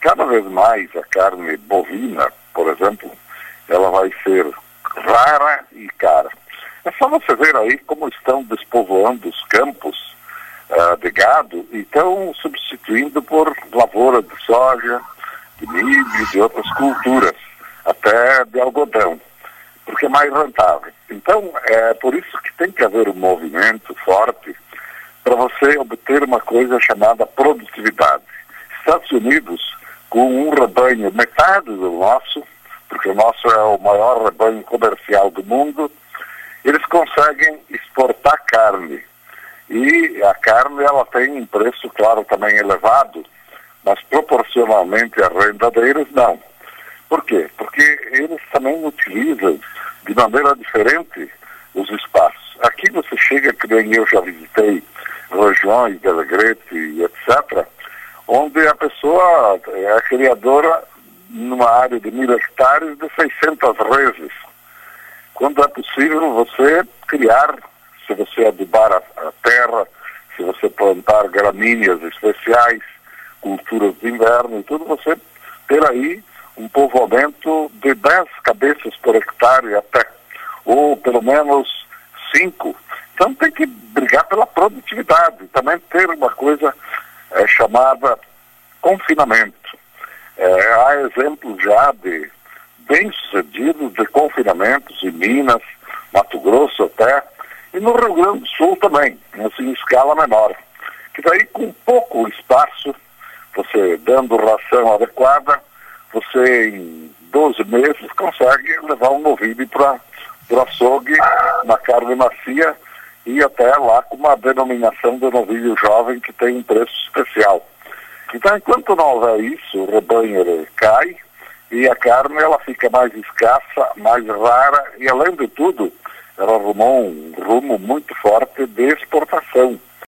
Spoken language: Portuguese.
cada vez mais a carne bovina, por exemplo, ela vai ser rara e cara. É só você ver aí como estão despovoando os campos de gado e estão substituindo por lavoura de soja, de milho e de outras culturas, até de algodão, porque é mais rentável. Então, é por isso que tem que haver um movimento forte para você obter uma coisa chamada produtividade. Estados Unidos, com um rebanho metade do nosso, porque o nosso é o maior rebanho comercial do mundo, eles conseguem exportar carne. E a carne, ela tem um preço, claro, também elevado, mas proporcionalmente à renda deles, não. Por quê? Porque eles também utilizam de maneira diferente os espaços. Aqui você chega, que nem eu já visitei regiões de Alegrete e etc., onde a pessoa é criadora numa área de 1.000 hectares de 600 reses. Quando é possível você criar, se você adubar a terra, se você plantar gramíneas especiais, culturas de inverno e tudo, você ter aí um povoamento de 10 cabeças por hectare até, ou pelo menos 5. Então tem que brigar pela produtividade, também ter uma coisa chamada confinamento. Há exemplos já de bem-sucedidos de confinamentos em Minas, Mato Grosso até, e no Rio Grande do Sul também, assim, em escala menor. Que daí com pouco espaço, você dando ração adequada, você em 12 meses consegue levar um novilho para o açougue na carne macia e até lá com uma denominação de novilho jovem que tem um preço especial. Então, enquanto não houver isso, o rebanho ele cai e a carne ela fica mais escassa, mais rara e, além de tudo, ela arrumou um rumo muito forte de exportação.